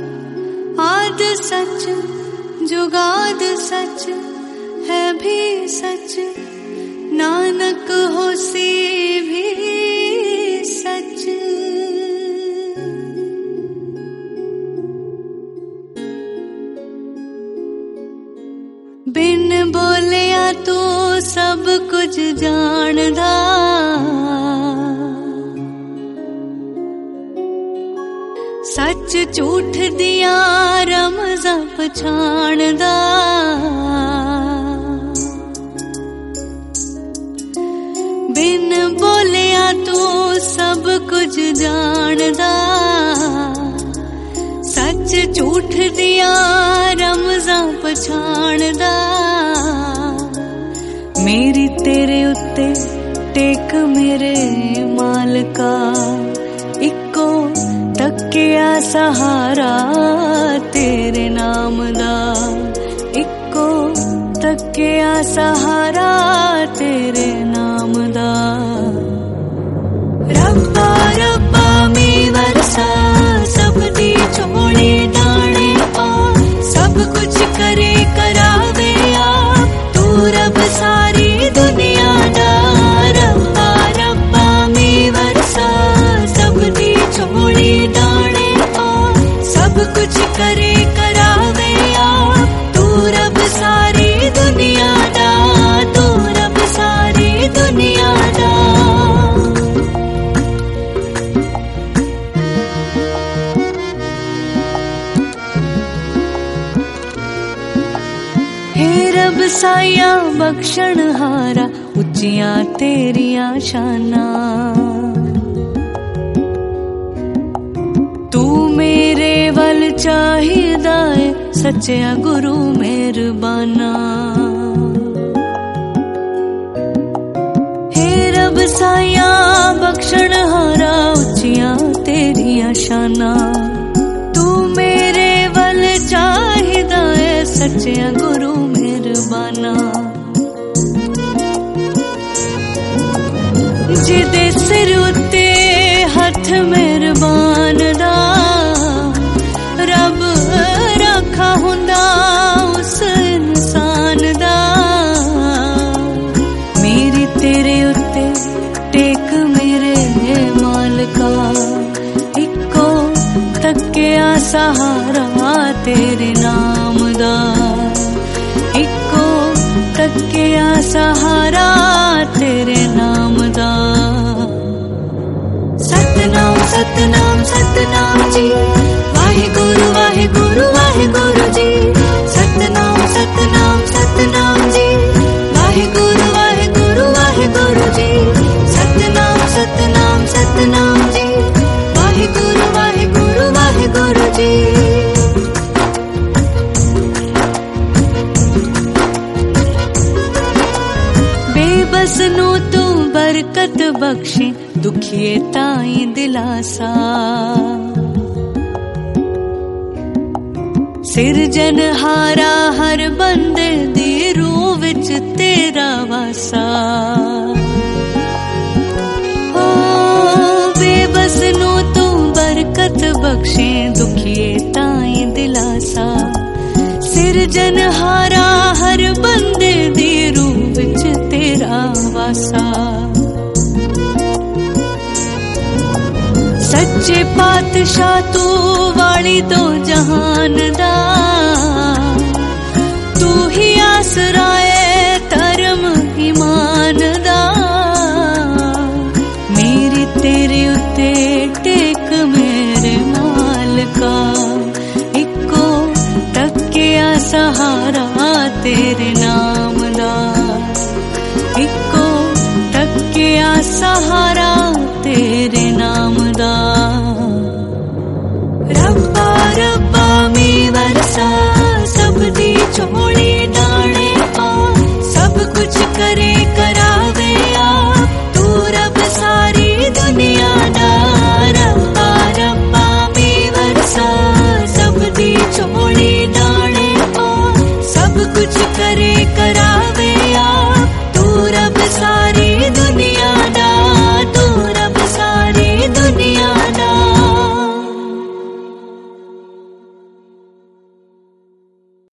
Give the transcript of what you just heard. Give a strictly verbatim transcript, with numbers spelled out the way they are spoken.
आद सच जुगाद सच है भी सच, नानक होसी भी सच। बिन बोलिया तू सब कुछ जानदा, सच झूठ दिया रमज़ां पछाणदा। बिन बोलिया तू सब कुछ जानदा, सच झूठ दिया रमज़ां पछाणदा। मेरी तेरे उत्ते टेक मेरे मालका, इको तकिया सहारा तेरे नाम दा, इको तकिया सहारा तेरे नाम दा। रब्बा रब्बा मी वरसा सब दी चोली दाने पा, सब कुछ करे करावे आप तू रब सारी दुनिया दा। रब्बा रब्बा मी वरसा सब दी चोली दाने पा, सब कुछ करे करावे आप तू रब सारी दुनिया दा, तू रब सारी दुनिया दा। हे रब साया बख्शण हारा, उच्चिया तेरिया शाना। तू मेरे वल चाहिदा है सच्चा गुरु मेहरबाना। हे रब साया बख्शण हारा, उच्चिया तेरिया शाना। तू मेरे वल चाहिदा है सच्चा गुरु मेहरबाना। जिदे सिर उत्ते हथ मेहरबान दा, रब रखा हुंदा उस इंसान दा। मेरी तेरे उत्ते टेक मेरे मालका, इको तकिया सहारा तेरे नाम दा, इको तकिया सहारा तेरे नाम दा। सतनाम सतनाम सतनाम जी, वाहिगुरु वाहिगुरु वाहिगुरु जी। सतनाम सतनाम सतनाम जी, वाहिगुरु वाहिगुरु वाहिगुरु जी। सतनाम सतनाम सतनाम जी, वाहिगुरु वाहिगुरु वाहिगुरु जी। बेबस नू तू बरकत बख्शे, दुखिए ताई दिलासा। सिरजनहारा हर बंदे दी रूह विच तेरा वासा। ओ बेबस नू तू बरकत बख्शे, दुखिए ताई दिलासा। सिरजनहारा हर बंदे दी रूह विच तेरा वासा। सच्चे पातशाह तू वाली दो जहान दा, तू ही आसरा